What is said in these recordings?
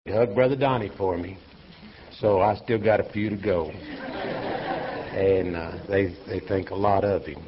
He hugged Brother Donnie for me, so I still got a few to go. And they think a lot of him.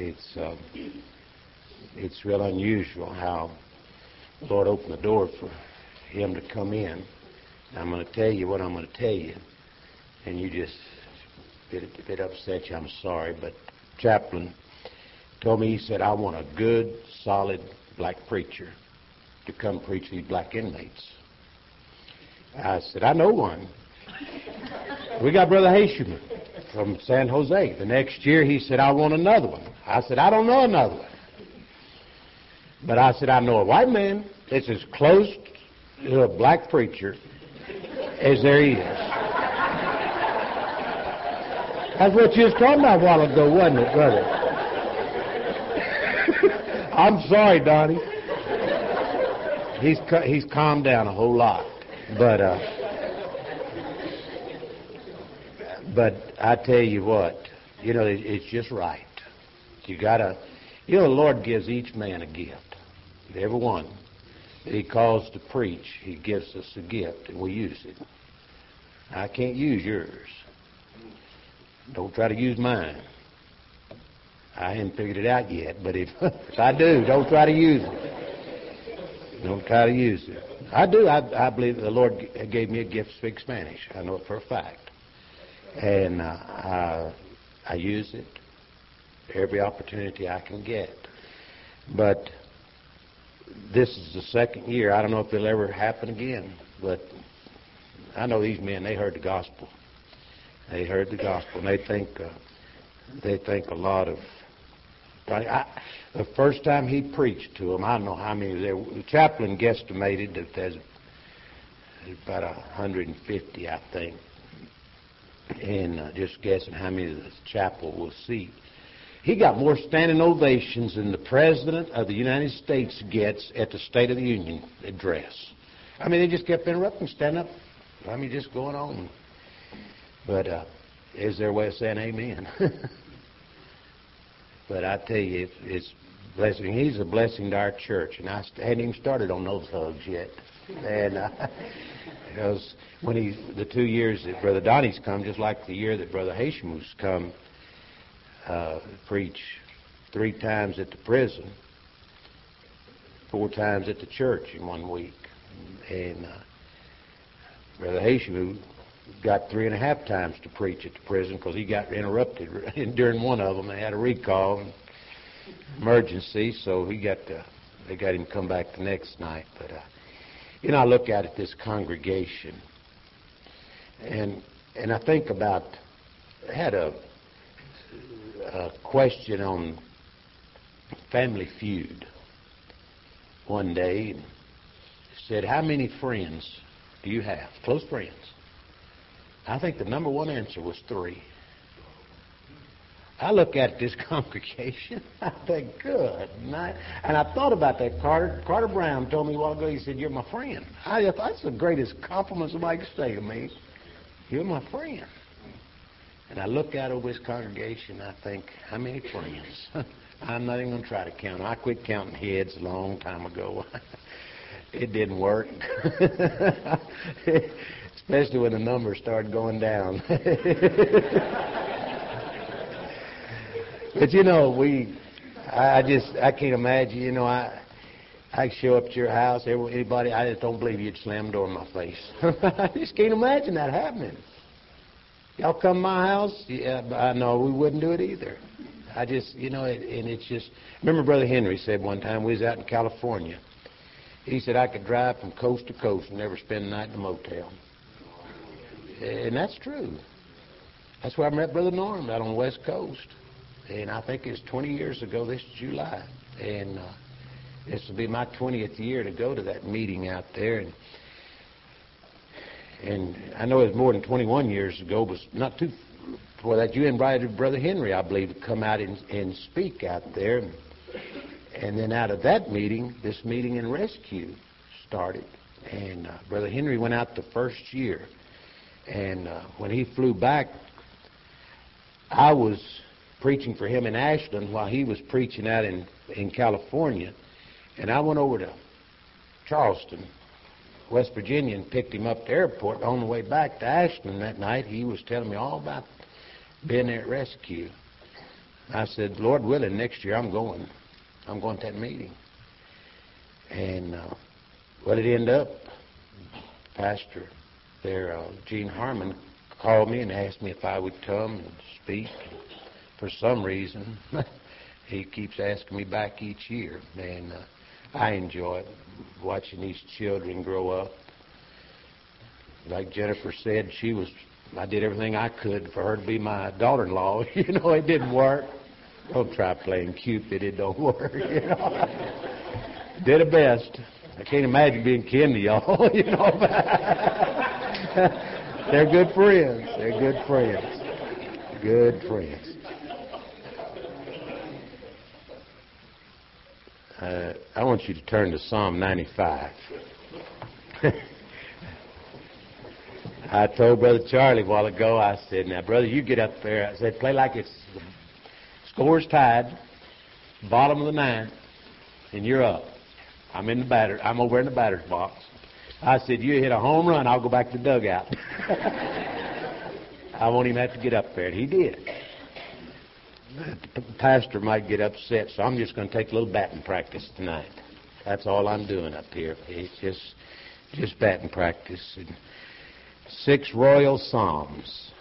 It's real unusual how the Lord opened the door for him to come in. I'm going to tell you what I'm going to tell you, and you just, if it upsets you, I'm sorry, but chaplain told me, he said, I want a good, solid black preacher to come preach these black inmates. I said, I know one. We got Brother Haitian from San Jose. The next year he said, I want another one. I said, I don't know another one. But I said, I know a white man that's as close to a black preacher as there is. That's what you was talking about a while ago, wasn't it, brother? I'm sorry, Donnie. He's calmed down a whole lot. But I tell you what, it's just right. You gotta, the Lord gives each man a gift. Every one that He calls to preach, He gives us a gift, and we use it. I can't use yours. Don't try to use mine. I haven't figured it out yet, but if I do, don't try to use it. Don't try to use it. I do. I believe the Lord gave me a gift to speak Spanish. I know it for a fact. And I use it every opportunity I can get. But this is the second year. I don't know if it'll ever happen again. But I know these men, they heard the gospel. They heard the gospel. And they think a lot of... the first time he preached to them, I don't know how many there were. The chaplain guesstimated that there's about 150, I think. And just guessing how many the chapel will seat. He got more standing ovations than the President of the United States gets at the State of the Union address. I mean, they just kept interrupting, standing up. I mean, just going on. But is their way of saying amen. But I tell you, it's blessing. He's a blessing to our church, and I hadn't even started on those hugs yet. And because when the 2 years that Brother Donnie's come, just like the year that Brother Hashemu's come, preach 3 times at the prison, 4 times at the church in 1 week, and Brother Hashemu got 3.5 times to preach at the prison because he got interrupted during one of them. They had a recall, emergency, so they got him to come back the next night. But I look at it, this congregation, and I think about, I had a question on Family Feud one day. And said, how many friends do you have, close friends? I think the number one answer was 3. I look at this congregation, I think, good night. And I thought about that. Carter Brown told me a while ago, he said, you're my friend. That's the greatest compliment somebody could say to me. You're my friend. And I look out over this congregation, I think, how many friends? I'm not even going to try to count them. I quit counting heads a long time ago. It didn't work. Especially when the numbers started going down. But I can't imagine, I show up at your house, anybody, I just don't believe you'd slam the door in my face. I just can't imagine that happening. Y'all come to my house? Yeah, I know we wouldn't do it either. I just, and it's just, remember Brother Henry said one time, we was out in California. He said, I could drive from coast to coast and never spend the night in a motel. And that's true. That's where I met Brother Norm out on the West Coast. And I think it's 20 years ago this July. And this will be my 20th year to go to that meeting out there. And I know it was more than 21 years ago, but not too before that. You invited Brother Henry, I believe, to come out and speak out there. And then out of that meeting, this meeting in rescue started. And Brother Henry went out the first year. And when he flew back, I was preaching for him in Ashland while he was preaching out in California. And I went over to Charleston West Virginia and picked him up at the airport. On the way back to Ashland that night, he was telling me all about being there at Rescue. I said, Lord willing, next year I'm going. I'm going to that meeting. And well, it ended up, Pastor there, Gene Harmon, called me and asked me if I would come and speak. For some reason, he keeps asking me back each year. And I enjoy it, watching these children grow up. Like Jennifer said, I did everything I could for her to be my daughter-in-law. You know, it didn't work. Don't try playing Cupid, it don't work, you know. Did her best. I can't imagine being kin to y'all, you know. They're good friends. They're good friends. Good friends. I want you to turn to Psalm 95. I told Brother Charlie a while ago, I said, now, brother, you get up there. I said, play like it's the score's tied, bottom of the ninth, and you're up. I'm over in the batter's box. I said, you hit a home run, I'll go back to the dugout. I won't even have to get up there. And he did. The pastor might get upset, so I'm just going to take a little batting practice tonight. That's all I'm doing up here. It's just batting practice. And 6 royal psalms.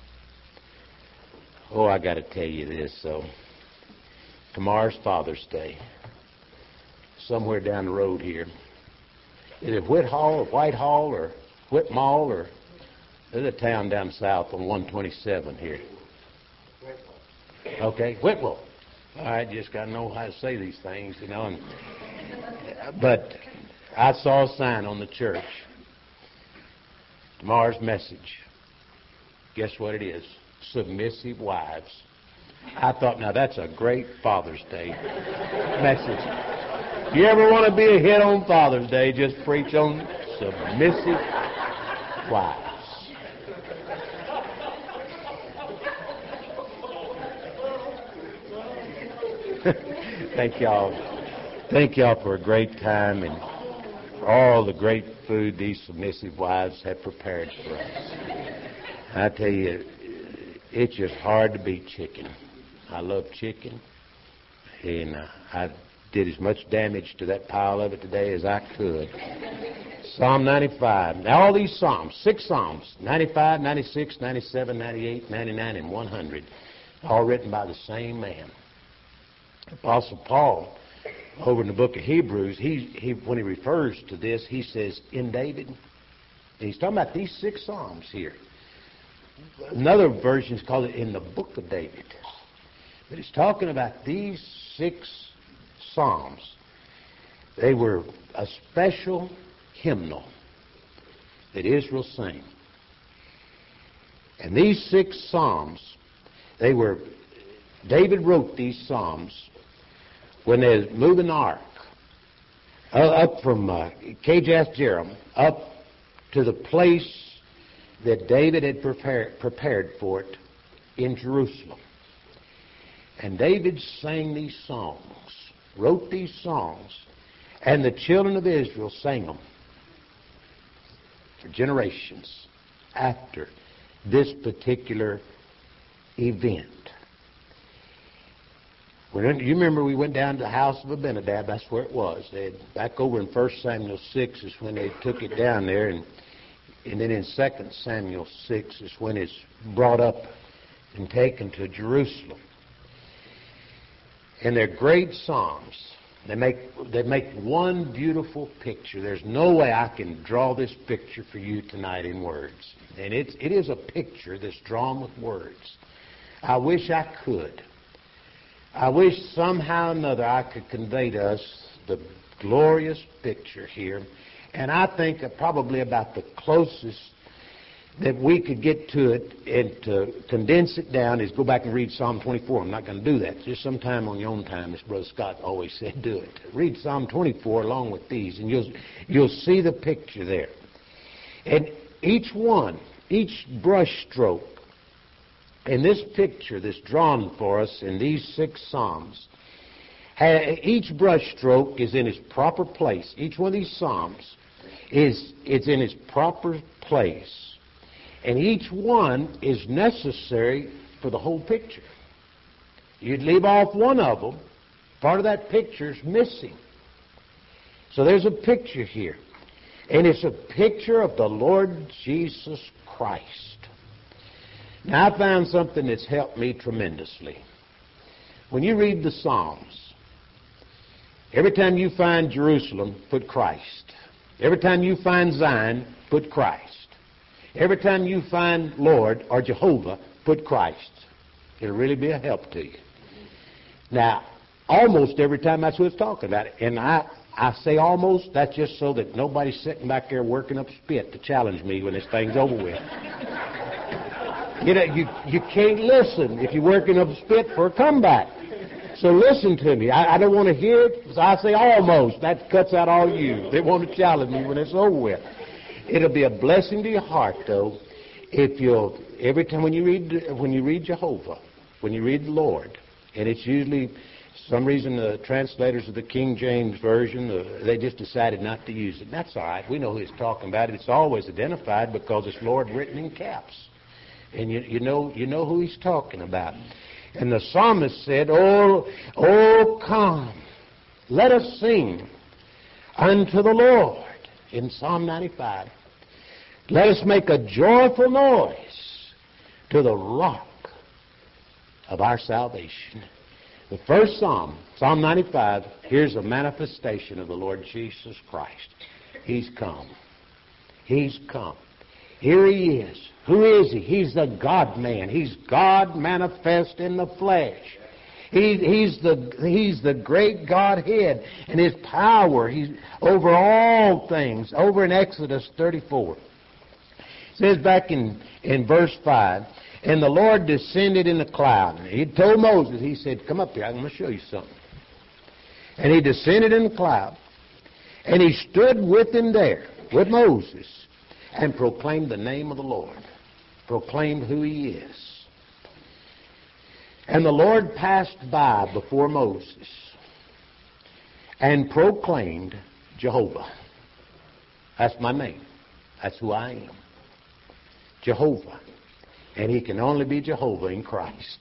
Oh, I got to tell you this. So tomorrow's Father's Day. Somewhere down the road here. Is it Whitehall or Whitmall or there's a town down south on 127 here. Okay, Whitwell. All right, just got to know how to say these things, you know. But I saw a sign on the church. Tomorrow's message. Guess what it is? Submissive wives. I thought, now that's a great Father's Day message. If you ever want to be a hit on Father's Day, just preach on submissive wives. Thank y'all. Thank y'all for a great time and for all the great food these submissive wives have prepared for us. I tell you, it's just hard to beat chicken. I love chicken, and I did as much damage to that pile of it today as I could. Psalm 95. Now all these psalms, 6 psalms, 95, 96, 97, 98, 99, and 100, all written by the same man. Apostle Paul, over in the book of Hebrews, he when he refers to this, he says, in David. And he's talking about these 6 psalms here. Another version is called it in the book of David. But he's talking about these 6 psalms. They were a special hymnal that Israel sang. And these 6 psalms, David wrote these psalms when they was moving the ark up from Kirjath Jearim up to the place that David had prepared for it in Jerusalem. And David sang these songs, wrote these songs, and the children of Israel sang them for generations after this particular event. You remember we went down to the house of Abinadab. That's where it was. Back over in 1 Samuel 6 is when they took it down there. And then in 2 Samuel 6 is when it's brought up and taken to Jerusalem. And they're great psalms. They make one beautiful picture. There's no way I can draw this picture for you tonight in words. And it is a picture that's drawn with words. I wish I could. I wish somehow or another I could convey to us the glorious picture here. And I think probably about the closest that we could get to it and to condense it down is go back and read Psalm 24. I'm not going to do that. Just sometime on your own time, as Brother Scott always said, do it. Read Psalm 24 along with these, and you'll see the picture there. And each brush stroke in this picture that's drawn for us in these 6 psalms, each brush stroke is in its proper place. Each one of these psalms it's in its proper place. And each one is necessary for the whole picture. You'd leave off one of them, part of that picture's missing. So there's a picture here. And it's a picture of the Lord Jesus Christ. Now, I found something that's helped me tremendously. When you read the Psalms, every time you find Jerusalem, put Christ. Every time you find Zion, put Christ. Every time you find Lord or Jehovah, put Christ. It'll really be a help to you. Now, almost every time that's what it's talking about. And I say almost, that's just so that nobody's sitting back there working up spit to challenge me when this thing's over with. You know, you can't listen if you're working up spit for a comeback. So listen to me. I don't want to hear it, so I say almost. That cuts out all you. They want to challenge me when it's over with. It'll be a blessing to your heart, though, if you'll, every time when you read Jehovah, when you read the Lord, and it's usually, some reason the translators of the King James Version, they just decided not to use it. That's all right. We know who he's talking about. It's always identified because it's Lord written in caps. And you know who he's talking about. And the psalmist said, Oh, come, let us sing unto the Lord. In Psalm 95. Let us make a joyful noise to the rock of our salvation. The first Psalm, Psalm 95, here's a manifestation of the Lord Jesus Christ. He's come. He's come. Here he is. Who is he? He's the God-man. He's God manifest in the flesh. He's the great Godhead, and his power, he's over all things. Over in Exodus 34. It says back in verse 5, and the Lord descended in a cloud. He told Moses, he said, come up here, I'm going to show you something. And he descended in the cloud, and he stood with him there, with Moses, and proclaimed the name of the Lord. Proclaimed who he is. And the Lord passed by before Moses and proclaimed Jehovah. That's my name. That's who I am. Jehovah. And he can only be Jehovah in Christ.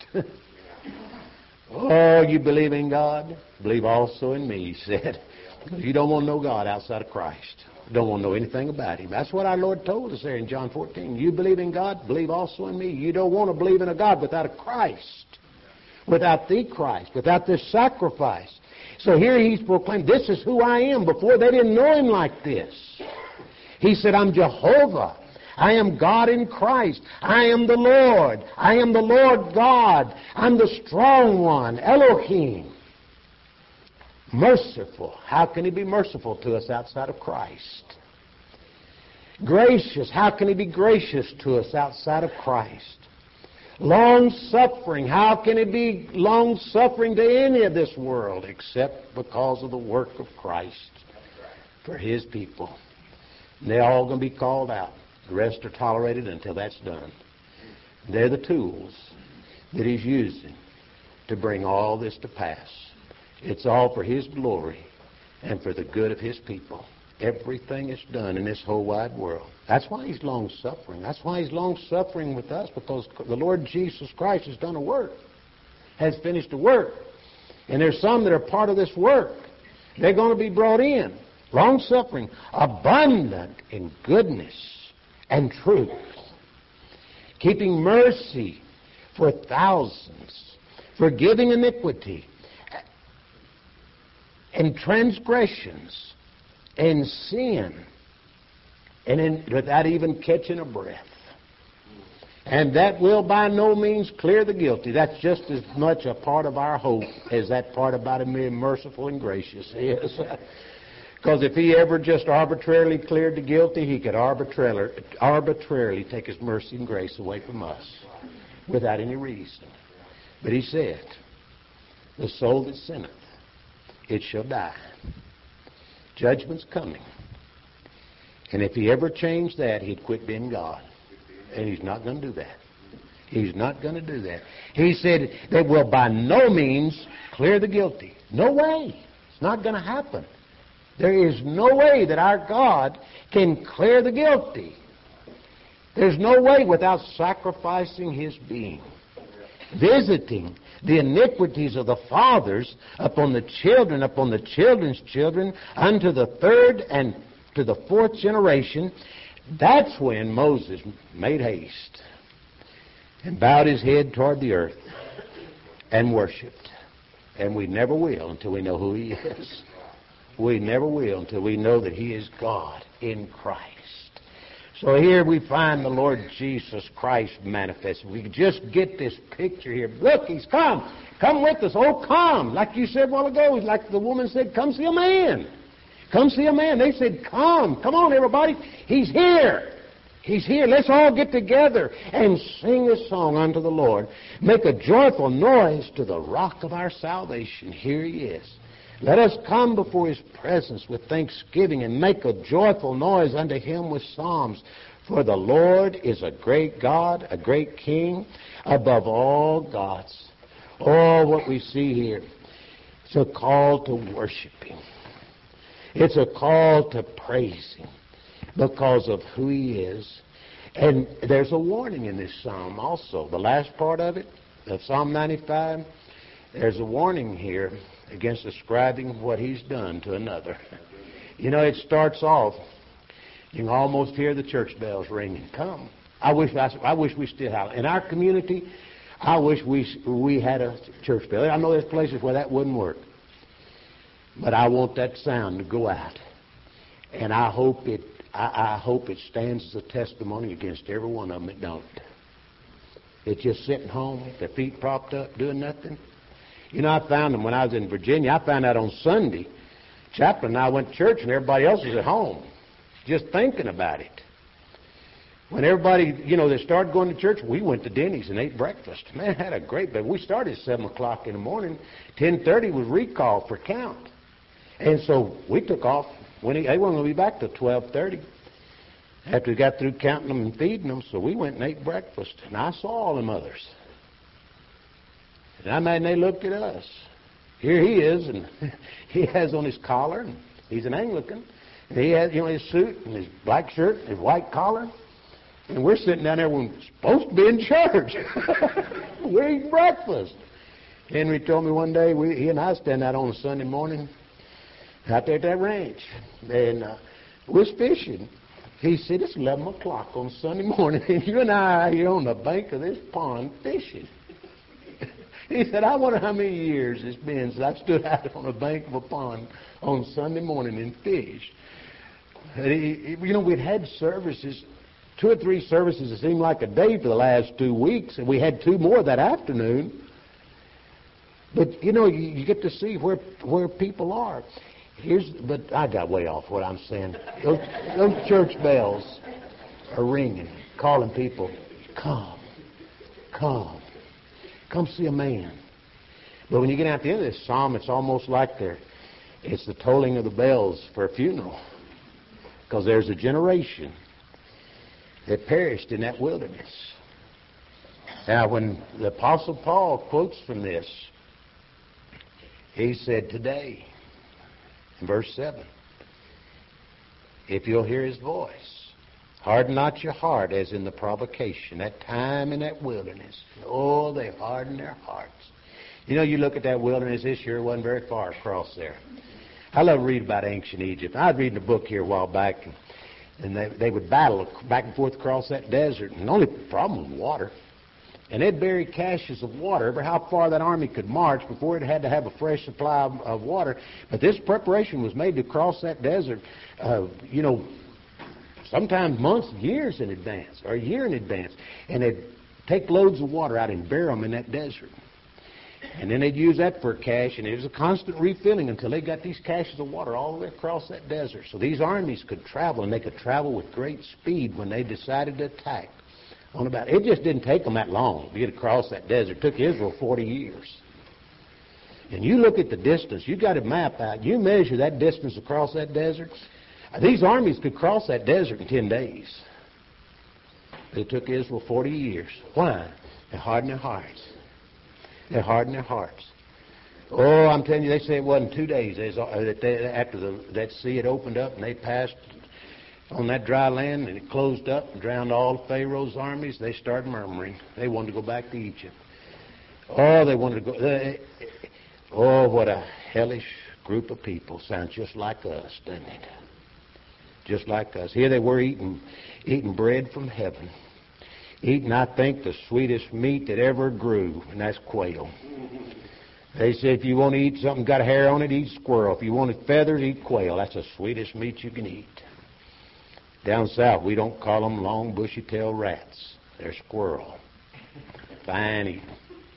Oh, you believe in God? Believe also in me, he said. You don't want to know God outside of Christ. You don't want to know anything about him. That's what our Lord told us there in John 14. You believe in God? Believe also in me. You don't want to believe in a God without a Christ. Without the Christ. Without this sacrifice. So here he's proclaimed, this is who I am. Before they didn't know him like this. He said, I'm Jehovah. I am God in Christ. I am the Lord. I am the Lord God. I'm the strong one, Elohim. Merciful. How can he be merciful to us outside of Christ? Gracious. How can he be gracious to us outside of Christ? Long-suffering. How can he be long-suffering to any of this world except because of the work of Christ for his people? And they're all going to be called out. The rest are tolerated until that's done. They're the tools that he's using to bring all this to pass. It's all for his glory and for the good of his people. Everything is done in this whole wide world. That's why he's long-suffering. That's why he's long-suffering with us, because the Lord Jesus Christ has done a work, has finished a work. And there's some that are part of this work. They're going to be brought in. Long-suffering, abundant in goodness and truth, keeping mercy for thousands, forgiving iniquity and transgressions and sin, and without even catching a breath. And that will by no means clear the guilty. That's just as much a part of our hope as that part about him being merciful and gracious is. Because if he ever just arbitrarily cleared the guilty, he could arbitrarily take his mercy and grace away from us without any reason. But he said, the soul that sinneth, it shall die. Judgment's coming. And if he ever changed that, he'd quit being God. And he's not going to do that. He's not going to do that. He said they will by no means clear the guilty. No way. It's not going to happen. There is no way that our God can clear the guilty. There's no way without sacrificing His being, visiting the iniquities of the fathers upon the children, upon the children's children, unto the third and to the fourth generation. That's when Moses made haste and bowed his head toward the earth and worshipped. And we never will until we know who He is. We never will until we know that He is God in Christ. So here we find the Lord Jesus Christ manifested. We just get this picture here. Look, He's come. Come with us. Oh, come. Like you said a while ago, like the woman said, come see a man. Come see a man. They said, come. Come on, everybody. He's here. He's here. Let's all get together and sing a song unto the Lord. Make a joyful noise to the rock of our salvation. Here He is. Let us come before His presence with thanksgiving and make a joyful noise unto Him with psalms. For the Lord is a great God, a great King, above all gods. Oh, what we see here. It's a call to worship Him. It's a call to praise Him because of who He is. And there's a warning in this psalm also. The last part of it, of Psalm 95, there's a warning here against ascribing what He's done to another. You know, it starts off, you can almost hear the church bells ringing. Come. I wish we still have. In our community, I wish we had a church bell. I know there's places where that wouldn't work. But I want that sound to go out. And I hope it stands as a testimony against every one of them that don't. It's just sitting home, their feet propped up, doing nothing. You know, I found them when I was in Virginia. I found out on Sunday, Chaplain and I went to church and everybody else was at home, just thinking about it. When everybody, they started going to church, we went to Denny's and ate breakfast. Man, had a great day. We started at 7 o'clock in the morning. 10:30 was recall for count. And so we took off. They weren't going to be back till 12:30 after we got through counting them and feeding them. So we went and ate breakfast. And I saw all them others. And I imagine they looked at us. Here he is, and he has on his collar, and he's an Anglican. And he has, his suit and his black shirt and his white collar. And we're sitting down there when we're supposed to be in church. We're eating breakfast. Henry told me one day, he and I stand out on a Sunday morning out there at that ranch. And we was fishing. He said, it's 11 o'clock on Sunday morning, and you and I are here on the bank of this pond fishing. He said, I wonder how many years it's been since I've stood out on the bank of a pond on Sunday morning and fished. We'd had services, 2 or 3 services, it seemed like a day for the last 2 weeks, and we had 2 more that afternoon. But, you get to see where people are. But I got way off what I'm saying. Those church bells are ringing, calling people, come, come. Come see a man. But when you get out to the end of this psalm, it's almost like it's the tolling of the bells for a funeral. Because there's a generation that perished in that wilderness. Now, when the Apostle Paul quotes from this, he said today, in verse 7, if you'll hear His voice, harden not your heart as in the provocation, that time in that wilderness. Oh, they hardened their hearts. You look at that wilderness, this year wasn't very far across there. I love to read about ancient Egypt. I was reading a book here a while back, and they would battle back and forth across that desert, and the only problem was water. And they'd bury caches of water, ever how far that army could march before it had to have a fresh supply of water. But this preparation was made to cross that desert, sometimes months, years in advance, or a year in advance. And they'd take loads of water out and bury them in that desert. And then they'd use that for a cache, and it was a constant refilling until they got these caches of water all the way across that desert. So these armies could travel, and they could travel with great speed when they decided to attack. It just didn't take them that long to get across that desert. It took Israel 40 years. And you look at the distance, you got a map out, you measure that distance across that desert. These armies could cross that desert in 10 days. It took Israel 40 years. Why? They hardened their hearts. They hardened their hearts. Oh, I'm telling you, they say it wasn't 2 days after that sea had opened up and they passed on that dry land and it closed up and drowned all of Pharaoh's armies. They started murmuring. They wanted to go back to Egypt. Oh, they wanted to go. Oh, what a hellish group of people. Sounds just like us, doesn't it? Just like us. Here they were eating bread from heaven. Eating, I think, the sweetest meat that ever grew, and that's quail. They say if you want to eat something got hair on it, eat squirrel. If you wanted feathers, eat quail. That's the sweetest meat you can eat. Down south, we don't call them long, bushy-tailed rats. They're squirrel. Fine eating.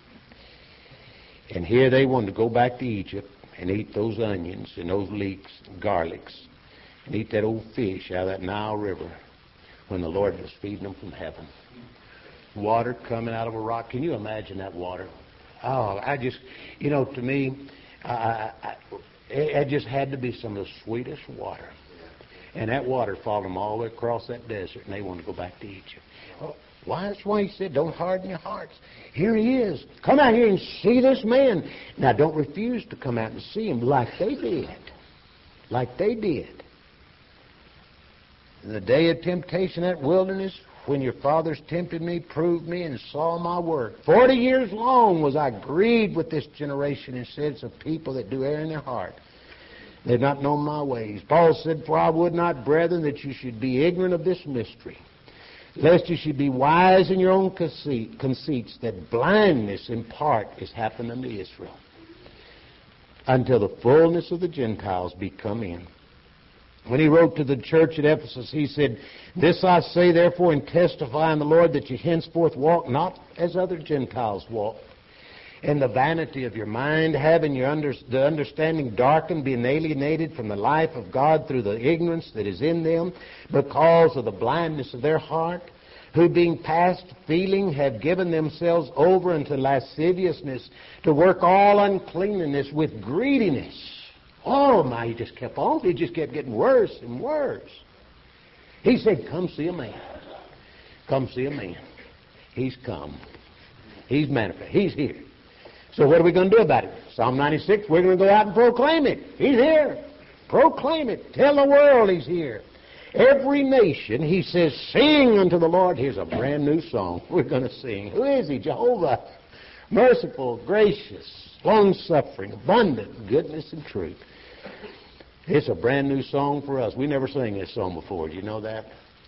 And here they wanted to go back to Egypt and eat those onions and those leeks and garlics and eat that old fish out of that Nile River when the Lord was feeding them from heaven. Water coming out of a rock. Can you imagine that water? Oh, to me, it just had to be some of the sweetest water. And that water followed them all the way across that desert, and they wanted to go back to Egypt. Oh, why? That's why he said, don't harden your hearts. Here he is. Come out here and see this man. Now, don't refuse to come out and see him like they did. Like they did. In the day of temptation, that wilderness, when your fathers tempted me, proved me, and saw my work. 40 years long was I grieved with this generation and said, it's a people that do err in their heart. They've not known my ways. Paul said, for I would not, brethren, that you should be ignorant of this mystery, lest you should be wise in your own conceits, that blindness in part is happened unto Israel, until the fullness of the Gentiles be come in. When he wrote to the church at Ephesus, he said, this I say therefore and testify in the Lord, that you henceforth walk not as other Gentiles walk, in the vanity of your mind, having the understanding darkened, being alienated from the life of God through the ignorance that is in them, because of the blindness of their heart, who being past feeling have given themselves over unto lasciviousness, to work all uncleanness with greediness. Oh my, he just kept on. He just kept getting worse and worse. He said, come see a man. Come see a man. He's come. He's manifest. He's here. So what are we going to do about it? Psalm 96, we're going to go out and proclaim it. He's here. Proclaim it. Tell the world he's here. Every nation, he says, sing unto the Lord. Here's a brand new song we're going to sing. Who is he? Jehovah. Merciful, gracious, long-suffering, abundant, goodness and truth. It's a brand new song for us. We never sang this song before. Do you know that?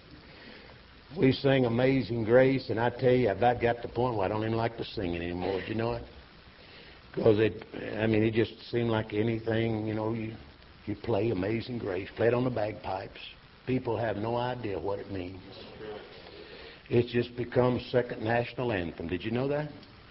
We sang Amazing Grace, and I tell you, I about got to the point where I don't even like to sing it anymore. Do you know it? Because it just seemed like anything, you play Amazing Grace, play it on the bagpipes. People have no idea what it means. It's just become second national anthem. Did you know that?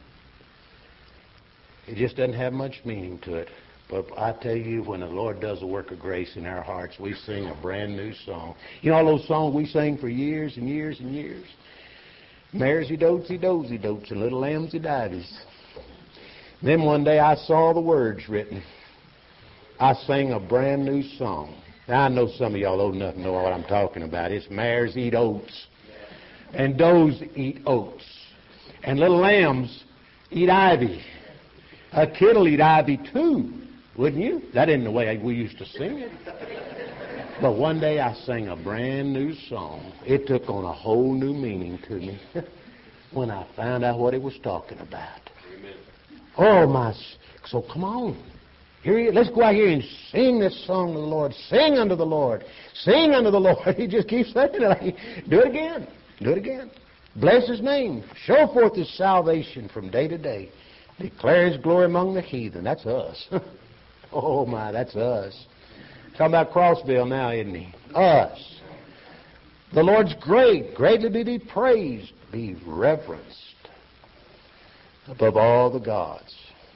It just doesn't have much meaning to it. But I tell you, when the Lord does a work of grace in our hearts, we sing a brand new song. You know all those songs we sang for years and years and years? Maresy dozy dozy dotes and little lambsy divies. Then one day I saw the words written. I sang a brand new song. Now I know some of y'all old enough to know what I'm talking about. It's mares eat oats, and does eat oats, and little lambs eat ivy. A kid'll eat ivy too, wouldn't you? That isn't the way we used to sing it. But one day I sang a brand new song. It took on a whole new meaning to me when I found out what it was talking about. Oh, my. So come on. Let's go out here and sing this song to the Lord. Sing unto the Lord. Sing unto the Lord. He just keeps saying it. Do it again. Do it again. Bless his name. Show forth his salvation from day to day. Declare his glory among the heathen. That's us. Oh, my, that's us. Talking about Crossville now, isn't he? Us. The Lord's great. Greatly be praised. Be reverenced above all the gods.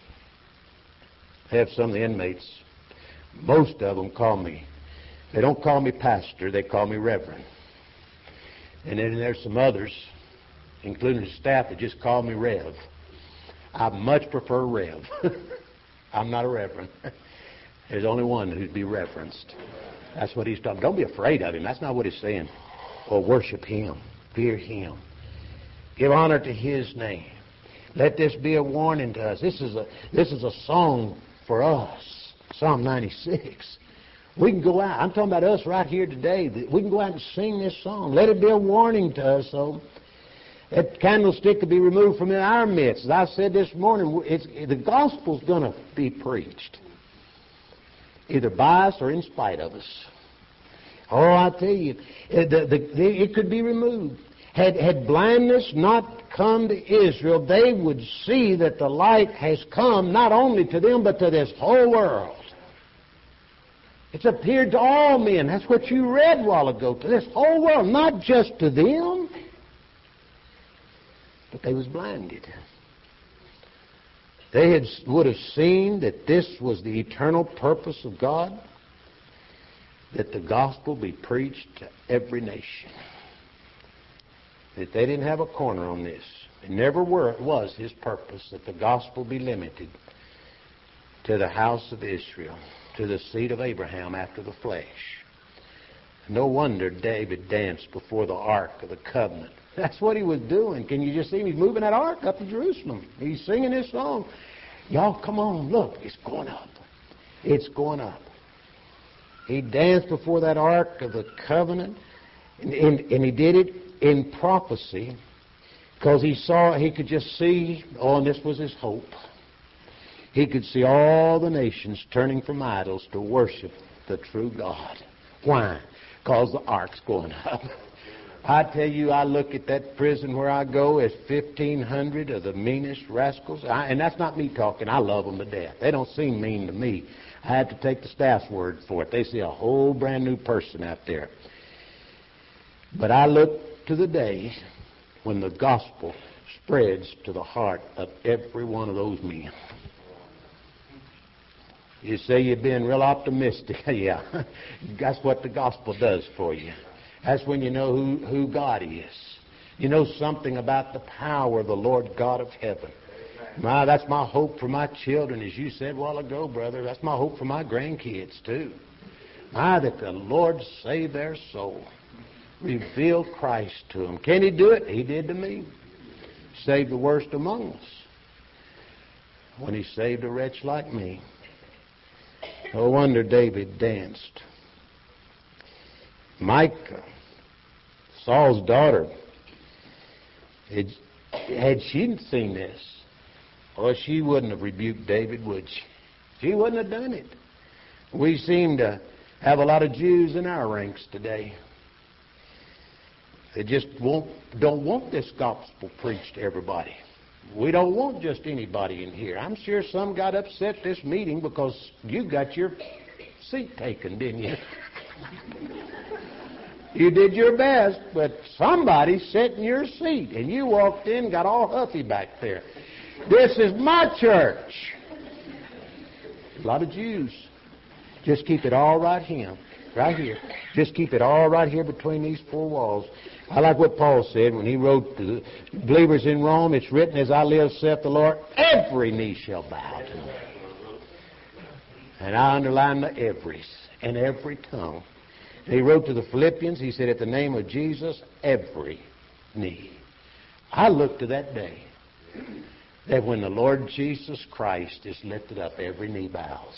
I have some of the inmates, most of them call me, they don't call me pastor, they call me reverend. And then there's some others, including the staff, that just call me Rev. I much prefer Rev. I'm not a reverend. There's only one who'd be reverenced. That's what he's talking. Don't be afraid of him. That's not what he's saying. Or worship him. Fear him. Give honor to his name. Let this be a warning to us. This is a song for us. Psalm 96. We can go out. I'm talking about us right here today. We can go out and sing this song. Let it be a warning to us, so that candlestick will be removed from our midst. As I said this morning, the gospel's going to be preached, either by us or in spite of us. Oh, I tell you, it could be removed. Had blindness not come to Israel, they would see that the light has come not only to them, but to this whole world. It's appeared to all men. That's what you read a while ago. To this whole world, not just to them. But they was blinded. They would have seen that this was the eternal purpose of God, that the gospel be preached to every nation. That they didn't have a corner on this. It never was His purpose that the gospel be limited to the house of Israel, to the seed of Abraham after the flesh. No wonder David danced before the ark of the covenant. That's what he was doing. Can you just see him? He's moving that ark up to Jerusalem. He's singing this song. Y'all, come on, look, it's going up. It's going up. He danced before that ark of the covenant, and he did it in prophecy, because he could just see, and this was his hope. He could see all the nations turning from idols to worship the true God. Why? Because the ark's going up. I tell you, I look at that prison where I go as 1,500 of the meanest rascals. And that's not me talking. I love them to death. They don't seem mean to me. I have to take the staff's word for it. They see a whole brand new person out there. But I look to the day when the gospel spreads to the heart of every one of those men. You say you're being real optimistic. Yeah, that's what the gospel does for you. That's when you know who God is. You know something about the power of the Lord God of heaven. That's my hope for my children, as you said a while ago, brother. That's my hope for my grandkids, too. That the Lord save their soul. Reveal Christ to them. Can He do it? He did to me. Saved the worst among us. When He saved a wretch like me. No wonder David danced. Micah, Saul's daughter, had she seen this, she wouldn't have rebuked David, would she? She wouldn't have done it. We seem to have a lot of Jews in our ranks today. They just don't want this gospel preached to everybody. We don't want just anybody in here. I'm sure some got upset this meeting because you got your seat taken, didn't you? You did your best, but somebody sat in your seat, and you walked in and got all huffy back there. This is my church. A lot of Jews. Just keep it all right here. Right here. Just keep it all right here between these four walls. I like what Paul said when he wrote to the believers in Rome, it's written, as I live, saith the Lord, every knee shall bow to me. And I underline the everys and every tongue. And he wrote to the Philippians, he said, at the name of Jesus, every knee. I look to that day that when the Lord Jesus Christ is lifted up, every knee bows.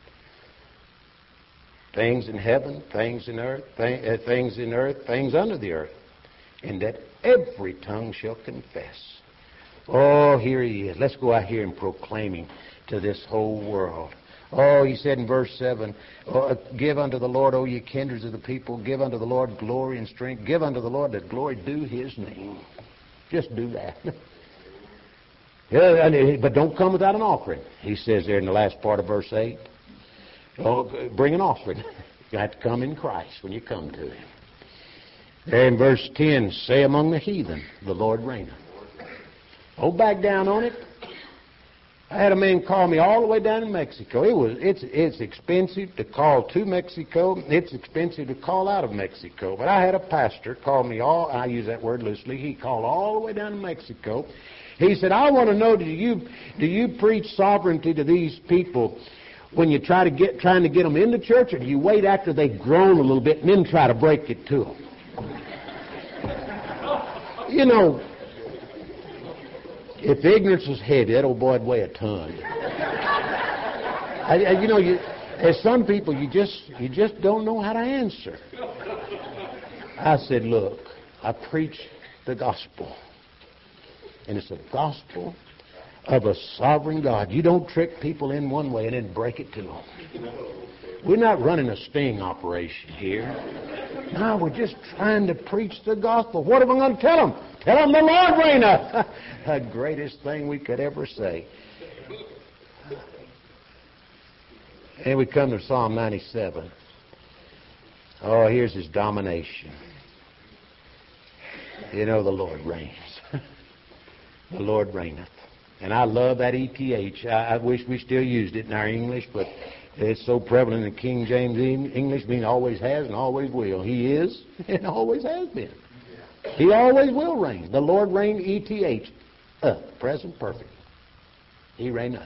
Things in heaven, things in earth, things under the earth. And that every tongue shall confess. Oh, here He is. Let's go out here and proclaim Him to this whole world. Oh, He said in verse 7, give unto the Lord, O ye kindreds of the people, give unto the Lord glory and strength. Give unto the Lord that glory due His name. Just do that. But don't come without an offering. He says there in the last part of verse 8. Bring an offering. You have to come in Christ when you come to Him. There in verse 10, say among the heathen, the Lord reigneth. Oh, back down on it. I had a man call me all the way down in Mexico. It's expensive to call to Mexico. It's expensive to call out of Mexico. But I had a pastor call me I use that word loosely. He called all the way down to Mexico. He said, I want to know, do you preach sovereignty to these people when you're trying to get them into church, or do you wait after they've grown a little bit and then try to break it to them? If ignorance was heavy, that old boy would weigh a ton. As some people, you just don't know how to answer. I said, look, I preach the gospel. And it's a gospel of a sovereign God. You don't trick people in one way and then break it to them. We're not running a sting operation here. No, we're just trying to preach the gospel. What am I going to tell them? Tell them the Lord reigneth. The greatest thing we could ever say. And we come to Psalm 97. Oh, here's his domination. The Lord reigns. The Lord reigneth. And I love that ETH. I wish we still used it in our English, but it's so prevalent in King James English, meaning always has and always will. He is and always has been. He always will reign. The Lord reigned, ETH. Present perfect. He reigneth.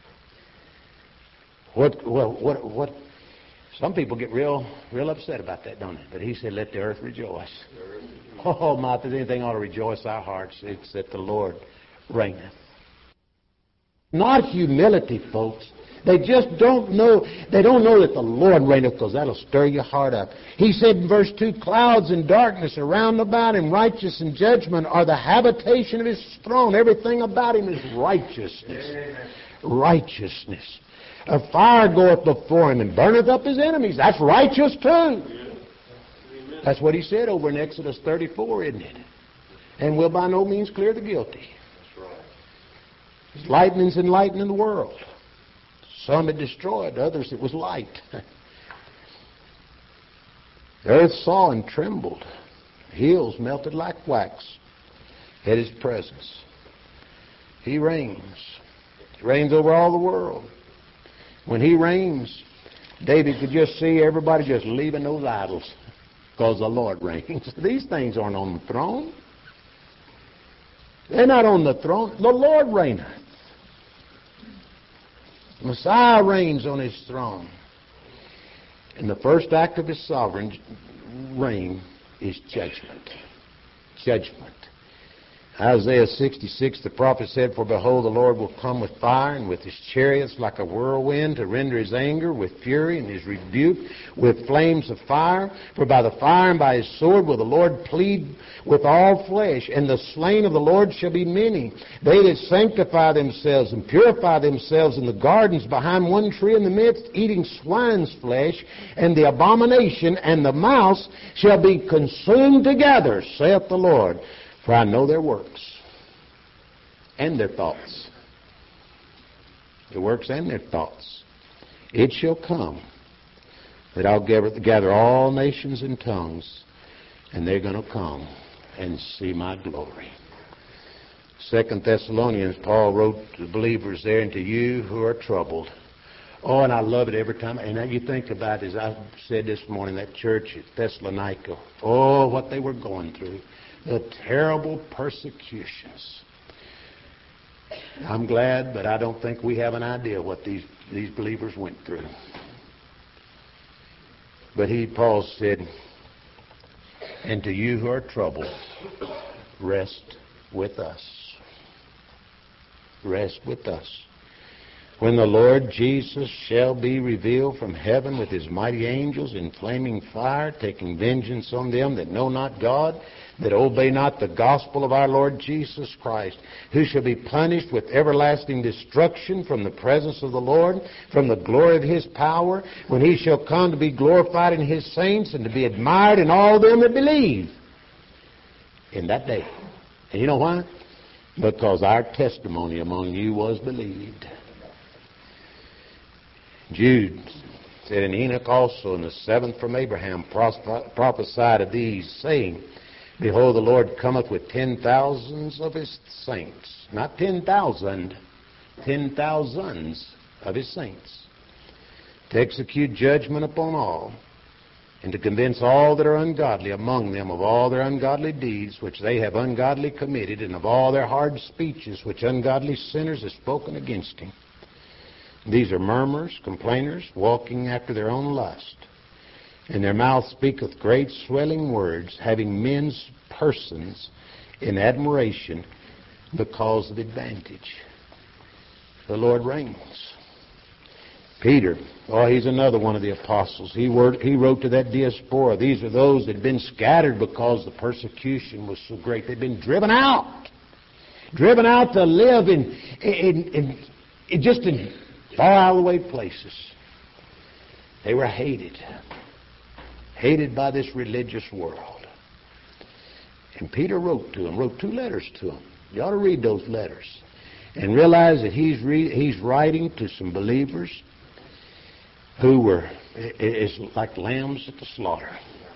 What? Some people get real upset about that, don't they? But he said, let the earth rejoice. Oh, my, if there's anything ought to rejoice our hearts, it's that the Lord reigneth. Not humility, folks. They just don't know. They don't know that the Lord reigneth, because that'll stir your heart up. He said in verse 2, clouds and darkness are round about him. Righteous and judgment are the habitation of his throne. Everything about him is righteousness. Righteousness. A fire goeth before him and burneth up his enemies. That's righteous too. That's what he said over in Exodus 34, isn't it? And will by no means clear the guilty. His lightning's enlightening the world. Some it destroyed, others it was light. The earth saw and trembled. Hills melted like wax at his presence. He reigns. He reigns over all the world. When he reigns, David could just see everybody just leaving those idols because the Lord reigns. These things aren't on the throne. They're not on the throne. The Lord reigneth. Messiah reigns on his throne. And the first act of his sovereign reign is judgment. Judgment. Isaiah 66, the prophet said, for behold, the Lord will come with fire, and with his chariots like a whirlwind, to render his anger with fury, and his rebuke with flames of fire. For by the fire and by his sword will the Lord plead with all flesh, and the slain of the Lord shall be many. They that sanctify themselves and purify themselves in the gardens behind one tree in the midst, eating swine's flesh, and the abomination and the mouse shall be consumed together, saith the Lord. For I know their works and their thoughts. Their works and their thoughts. It shall come that I'll gather all nations and tongues, and they're going to come and see my glory. 2 Thessalonians, Paul wrote to the believers there, and to you who are troubled. Oh, and I love it every time. And now you think about it, as I said this morning, that church at Thessalonica. Oh, what they were going through. The terrible persecutions. I'm glad, but I don't think we have an idea what these believers went through. But Paul said, and to you who are troubled, rest with us. Rest with us. When the Lord Jesus shall be revealed from heaven with his mighty angels in flaming fire, taking vengeance on them that know not God, that obey not the gospel of our Lord Jesus Christ, who shall be punished with everlasting destruction from the presence of the Lord, from the glory of his power, when he shall come to be glorified in his saints and to be admired in all them that believe in that day. And you know why? Because our testimony among you was believed. Jude said, and Enoch also, in the seventh from Abraham, prophesied of these, saying, behold, the Lord cometh with 10,000s of his saints. Not 10,000, 10,000s of his saints. To execute judgment upon all, and to convince all that are ungodly among them of all their ungodly deeds which they have ungodly committed, and of all their hard speeches which ungodly sinners have spoken against him. These are murmurers, complainers, walking after their own lust. And their mouth speaketh great swelling words, having men's persons in admiration, because of advantage. The Lord reigns. Peter, he's another one of the apostles. He wrote to that diaspora. These are those that had been scattered because the persecution was so great. They'd been driven out to live in far out of the way places. They were hated by this religious world. And Peter wrote to them, wrote 2 letters to them. You ought to read those letters and realize that he's writing to some believers who were like lambs at the slaughter.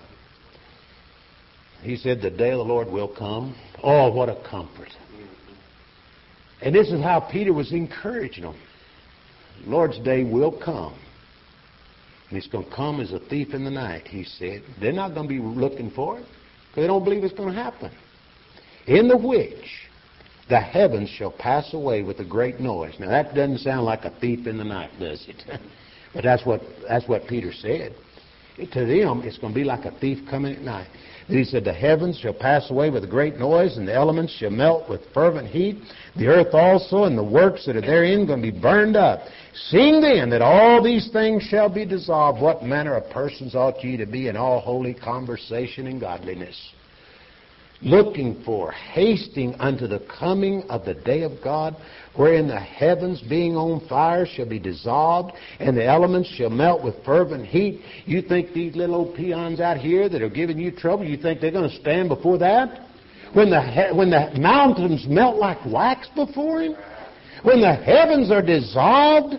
He said, the day of the Lord will come. Oh, what a comfort. And this is how Peter was encouraging them. The Lord's day will come. And it's going to come as a thief in the night, he said. They're not going to be looking for it because they don't believe it's going to happen. In the which the heavens shall pass away with a great noise. Now that doesn't sound like a thief in the night, does it? But that's what Peter said. To them, it's going to be like a thief coming at night. And he said, the heavens shall pass away with a great noise, and the elements shall melt with fervent heat. The earth also and the works that are therein going to be burned up. Seeing then that all these things shall be dissolved, what manner of persons ought ye to be in all holy conversation and godliness? Looking for, hasting unto the coming of the day of God, wherein the heavens being on fire shall be dissolved, and the elements shall melt with fervent heat. You think these little old peons out here that are giving you trouble, you think they're going to stand before that? When the mountains melt like wax before Him? When the heavens are dissolved,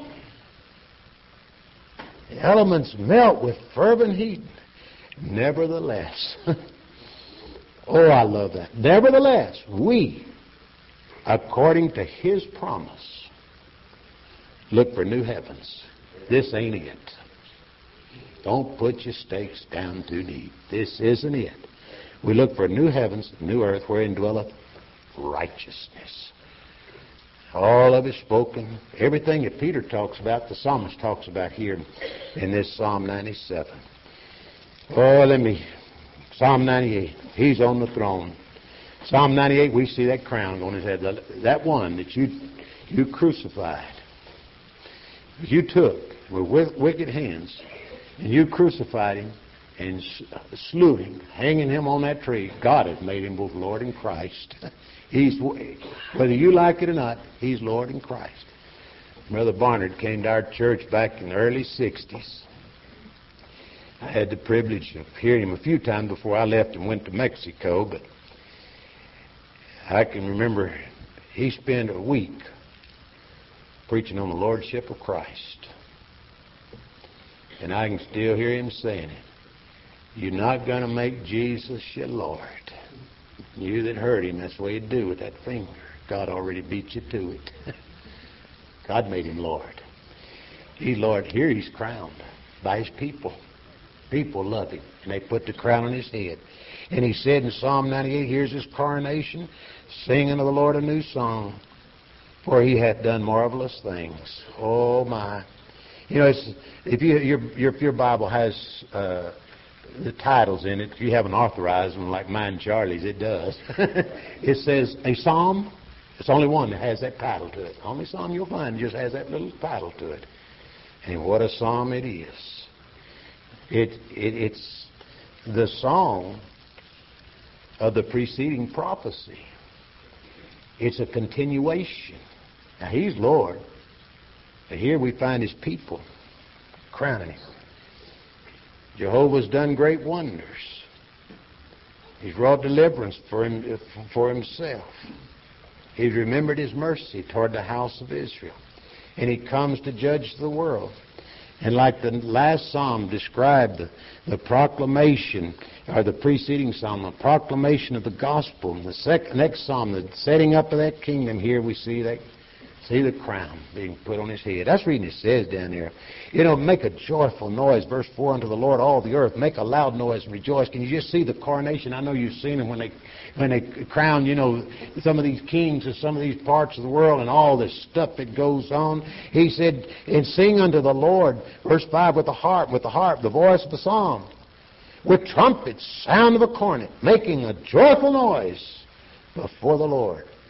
the elements melt with fervent heat. Nevertheless, oh, I love that. Nevertheless, we, according to His promise, look for new heavens. This ain't it. Don't put your stakes down too deep. This isn't it. We look for new heavens, new earth, wherein dwelleth righteousness. All of it spoken. Everything that Peter talks about, the psalmist talks about here in this Psalm 97. Psalm 98, He's on the throne. Psalm 98, we see that crown on His head. That one that you crucified, you took with wicked hands, and you crucified Him and slew Him, hanging Him on that tree. God has made Him both Lord and Christ. Whether you like it or not, He's Lord and Christ. Brother Barnard came to our church back in the early 60s. I had the privilege of hearing him a few times before I left and went to Mexico, but I can remember he spent a week preaching on the Lordship of Christ. And I can still hear him saying it. You're not going to make Jesus your Lord. You that heard Him, that's the way you do with that finger. God already beat you to it. God made Him Lord. He's Lord. Here He's crowned by His people. People love Him, and they put the crown on His head. And He said in Psalm 98, here's His coronation, sing unto the Lord a new song, for He hath done marvelous things. Oh my! You know, if your Bible has the titles in it, if you haven't authorized them like mine, Charlie's, it does. It says a psalm. It's only one that has that title to it. Only psalm you'll find just has that little title to it. And what a psalm it is! It's the song of the preceding prophecy. It's a continuation. Now He's Lord, but here we find His people crowning Him. Jehovah's done great wonders. He's wrought deliverance for Himself. He's remembered His mercy toward the house of Israel. And He comes to judge the world. And like the last psalm described the proclamation, or the preceding psalm, the proclamation of the gospel. And the next psalm, the setting up of that kingdom, here we see the crown being put on His head. That's reading it says down there. You know, make a joyful noise, verse 4, unto the Lord all the earth. Make a loud noise and rejoice. Can you just see the coronation? I know you've seen them when they crown, you know, some of these kings of some of these parts of the world and all this stuff that goes on. He said, and sing unto the Lord, verse 5, with the harp, the voice of the psalm, with trumpets, sound of a cornet, making a joyful noise before the Lord.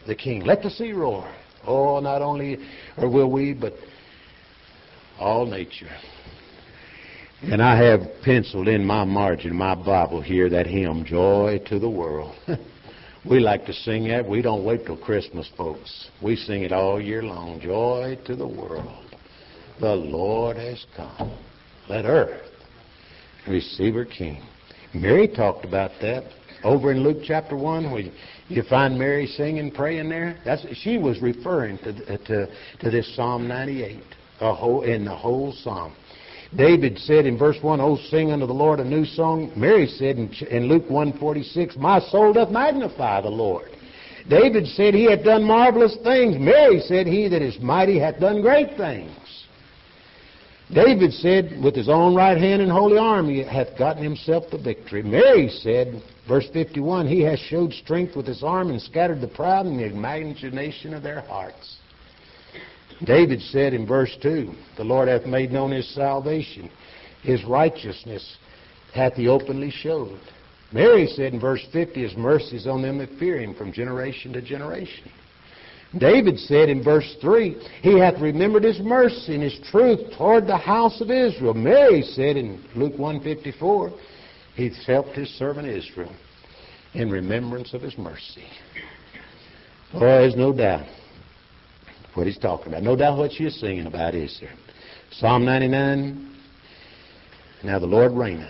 the King. Let the sea roar. Oh, not only or will we, but all nature. And I have penciled in my margin, my Bible here, that hymn, Joy to the World. We like to sing that. We don't wait till Christmas, folks. We sing it all year long. Joy to the world. The Lord has come. Let earth receive her King. Mary talked about that over in Luke chapter 1. Where you find Mary singing, praying there. She was referring to this Psalm 98 in the whole psalm. David said in verse 1, "Oh, sing unto the Lord a new song." Mary said in Luke 1:46, "My soul doth magnify the Lord." David said, "He hath done marvelous things." Mary said, "He that is mighty hath done great things." David said, "With his own right hand and holy arm he hath gotten himself the victory." Mary said, verse 51, "He hath showed strength with his arm and scattered the proud in the imagination of their hearts." David said in verse 2, "The Lord hath made known his salvation. His righteousness hath he openly showed." Mary said in verse 50, "His mercy is on them that fear him from generation to generation." David said in verse 3, "He hath remembered his mercy and his truth toward the house of Israel." Mary said in Luke 1:54, "He's helped his servant Israel in remembrance of his mercy." Oh, there's no doubt what he's talking about. No doubt what she's singing about, is there? Psalm 99, "Now the Lord reigneth,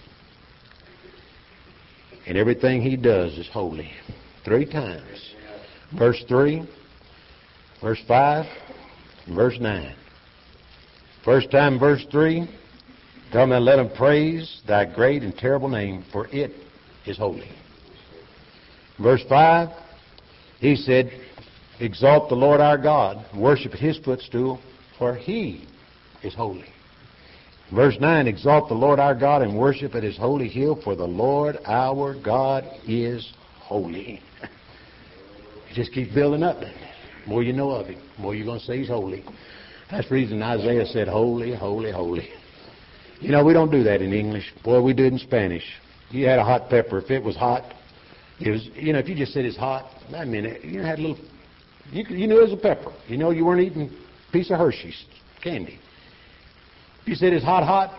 and everything he does is holy." 3 times. Verse 3, verse 5, and verse 9. First time, verse 3, talking about, "Let him praise thy great and terrible name, for it is holy." Verse 5, he said, "Exalt the Lord our God, worship at his footstool, for he is holy." Verse 9, "Exalt the Lord our God and worship at his holy hill, for the Lord our God is holy." It just keeps building up. The more you know of him, the more you're going to say he's holy. That's the reason Isaiah said, "Holy, holy, holy." You know, we don't do that in English. Boy, we do it in Spanish. You had a hot pepper. If it was hot, it was, if you just said it's hot, I mean, had a little... You knew it was a pepper. You know you weren't eating a piece of Hershey's candy. If you said it's hot,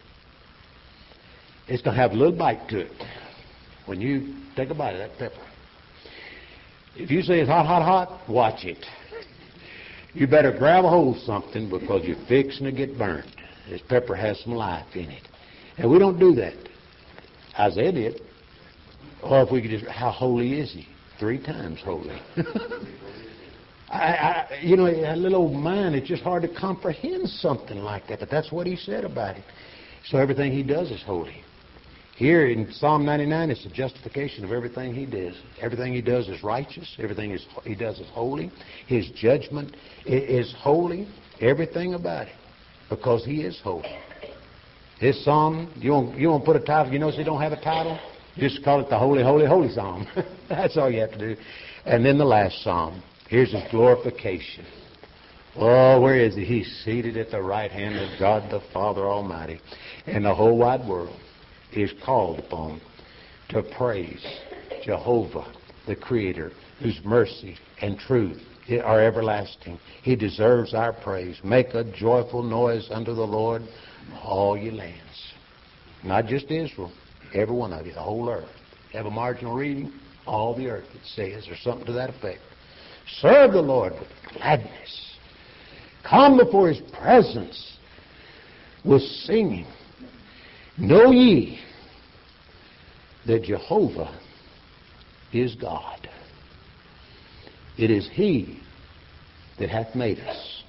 it's going to have a little bite to it when you take a bite of that pepper. If you say it's hot, watch it. You better grab a hold of something because you're fixing to get burnt. This pepper has some life in it. And we don't do that. Isaiah did. Or if we could just, how holy is he? 3 times holy. A little old mind, it's just hard to comprehend something like that. But that's what he said about it. So everything he does is holy. Here in Psalm 99, it's a justification of everything he does. Everything he does is righteous. Everything he does is holy. His judgment is holy. Everything about it. Because he is holy. His psalm, you won't put a title. You notice they don't have a title? Just call it the Holy, Holy, Holy Psalm. That's all you have to do. And then the last psalm. Here's his glorification. Oh, where is he? He's seated at the right hand of God the Father Almighty. And the whole wide world is called upon to praise Jehovah, the Creator, whose mercy and truth are everlasting. He deserves our praise. Make a joyful noise unto the Lord, all ye lands. Not just Israel, every one of you, the whole earth. Have a marginal reading? All the earth, it says, or something to that effect. Serve the Lord with gladness. Come before his presence with singing. Know ye that Jehovah is God. It is he that hath made us.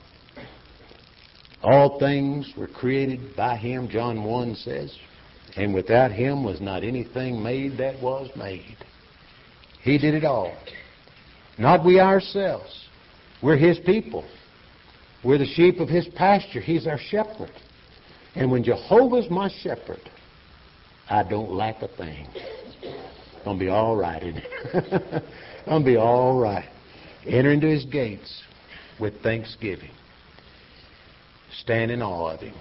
All things were created by him, John 1 says, and without him was not anything made that was made. He did it all. Not we ourselves. We're his people. We're the sheep of his pasture. He's our shepherd. And when Jehovah's my shepherd, I don't lack a thing. It's going to be all right, isn't it? It's going to be all right. Enter into his gates with thanksgiving. Stand in awe of him.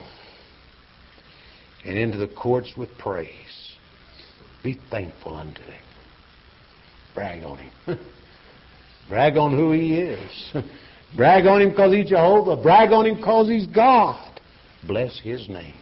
And into the courts with praise. Be thankful unto him. Brag on him. Brag on who He is. Brag on Him because He's Jehovah. Brag on Him because He's God. Bless His name.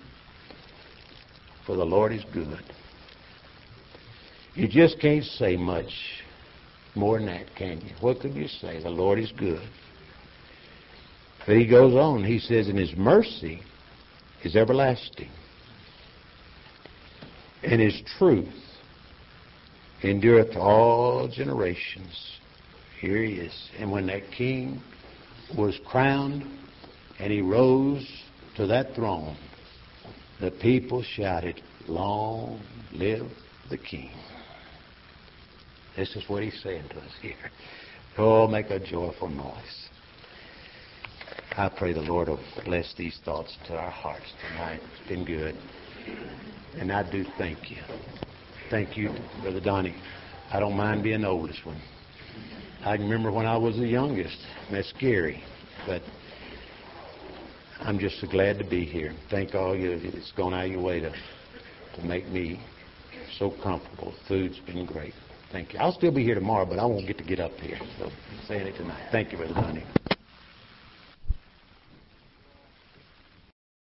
For the Lord is good. You just can't say much more than that, can you? What could you say? The Lord is good. But He goes on. He says, and His mercy is everlasting. And His truth endureth to all generations. Here He is. And when that king was crowned and he rose to that throne, the people shouted, long live the King. This is what He's saying to us here. Oh, make a joyful noise. I pray the Lord will bless these thoughts to our hearts tonight. It's been good. And I do thank you. Thank you, Brother Donnie. I don't mind being the oldest one. I can remember when I was the youngest. That's scary. But I'm just so glad to be here. Thank all you that's gone out of your way to make me so comfortable. Food's been great. Thank you. I'll still be here tomorrow, but I won't get to get up here. So I'm saying it tonight. Thank you, Brother Donnie.